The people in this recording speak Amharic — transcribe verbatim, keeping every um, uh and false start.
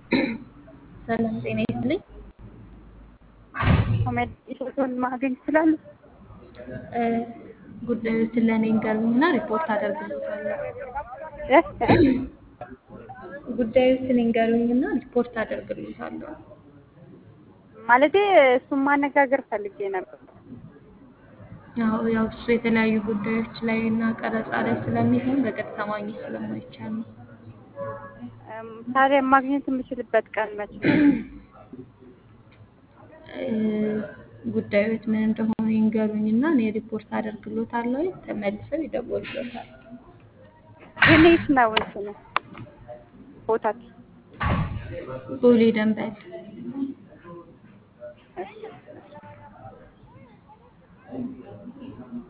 ሰላም ጤና ይስጥልኝ። ኮሜዲ እሸቱን ማግኘት ይችላሉ? እ ጉዳዮችን ለእኔ ይንገሩኝና ሪፖርት አደርግልዎታለሁ። እ እ ጉዳዮችን ይንገሩኝና ሪፖርት አደርግልዎታለሁ። ማለቴ እሱን ማነጋገር ፈልጌ ነበር። ያው ያው እሱ የተለያዩ ጉዳዮች ላይ እና ቀረጻ ላይ ስለሚሆን በቀጥታ ማግኘት ስለማይቻል ነው። እም፣ ታዲያ ማግኘት የምችልበት ቀን መቼ ነው? እ ጉዳዮች ምን እንደሆኑ ይንገሩኝና እኔ ሪፖርት አደርግልዎታለሁ። ተመልሰው ይደውሉልዎታል። ግን የት ነው እንትኑ ቦታችሁ? ቦሌ ደንበል። እሺ እሺ